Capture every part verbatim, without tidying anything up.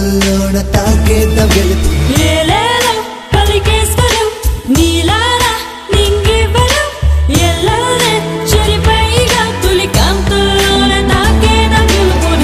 కాంతుల్లోన తాకేద్ద వెలుగు ఏలేలో పలికేశ్వరం నీలారా నింగివ్వరం ఎల్లనే చెరిపైగా తొలి కాంతుల్లోన తాకేద్ద వెలుగుని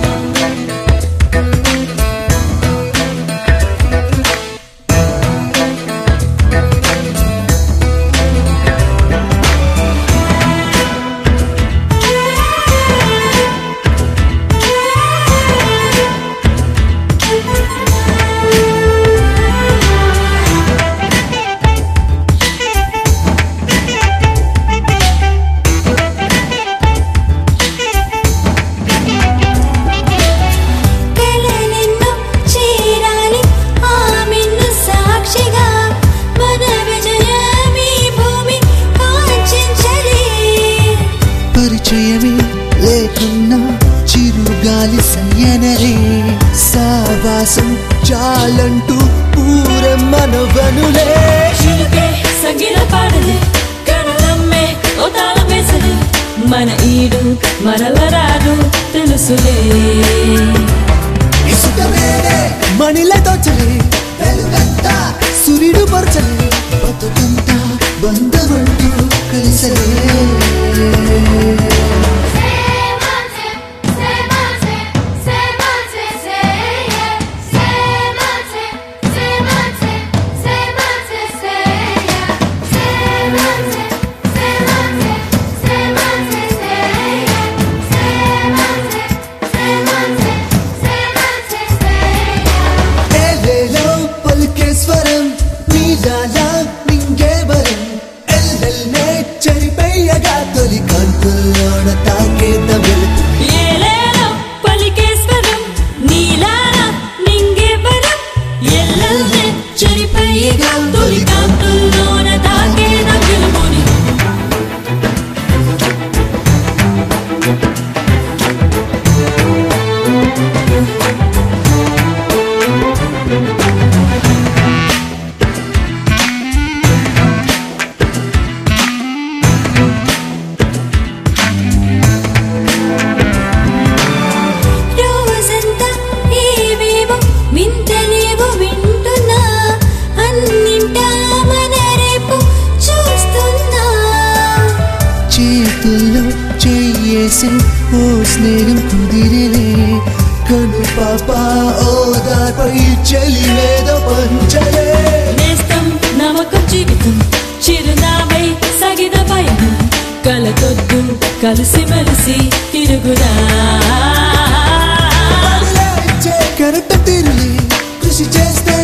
పరిచయమే లేకున్నా చిరుగాలి సయ్యనరే సావాసం చాలంటూ పూరమ్మనవనులే చిలుకే సంగీత పాడలే కడలమ్మే ఓ తాళం వేసలే మన ఈడు మరలరాదు తెలుసులే ఇసుకమేనే మణిలతో చలే వెలుగంతా సూర్యుడు పరచలే బతుకంతా బంధమంటూ కలిసలే స్వరం నీలాలా నింగేవరం ఎల్లెల్నే చెరిపేయగా తొలి కాంతుల్లోన తాకేద్ద వెలుగు ఏలేలో పలికేశ్వరం నీలారా నింగివ్వరం ఎల్లనే చెరిపైగా తొలి కాంతుల్లోన తాకేద్ద వెలుగుని చేతుల్లో చేయేసే ఓ స్నేహం కుదిరిలే కను పాప ఓదార్పై చెలివేదో పంచలే నేస్తం నమ్మకం జీవితం చిరునామై సాగిన పయనం కలతొద్దు కలిసి మెలిసి తిరుగుదా కరెక్ట్ తీరులే కృషి చేస్తే